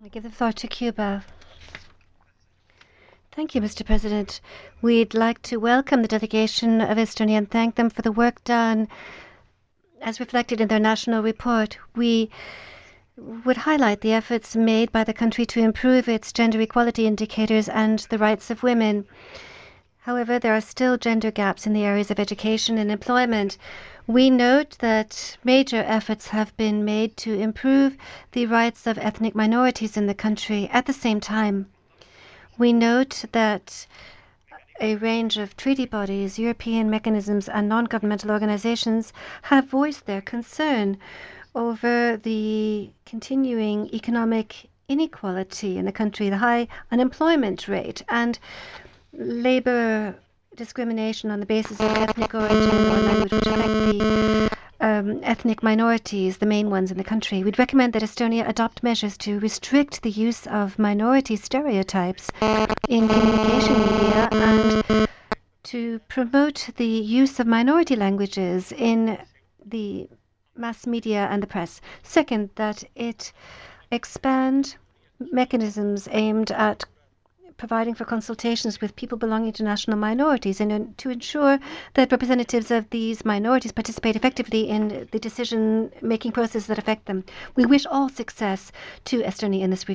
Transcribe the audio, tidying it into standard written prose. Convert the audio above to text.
I give the floor to Cuba. Thank you, Mr. President. We'd like to welcome the delegation of Estonia and thank them for the work done as reflected in their national report. We would highlight the efforts made by the country to improve its gender equality indicators and the rights of women. However, there are still gender gaps in the areas of education and employment. We note that major efforts have been made to improve the rights of ethnic minorities in the country. At the same time, we note that a range of treaty bodies, European mechanisms, and non-governmental organizations have voiced their concern over the continuing economic inequality in the country, the high unemployment rate, and labor discrimination on the basis of ethnic origin or language, which affect the ethnic minorities, the main ones in the country. We'd recommend that Estonia adopt measures to restrict the use of minority stereotypes in communication media and to promote the use of minority languages in the mass media and the press. Second, that it expand mechanisms aimed at providing for consultations with people belonging to national minorities and to ensure that representatives of these minorities participate effectively in the decision-making process that affect them. We wish all success to Estonia in this regard.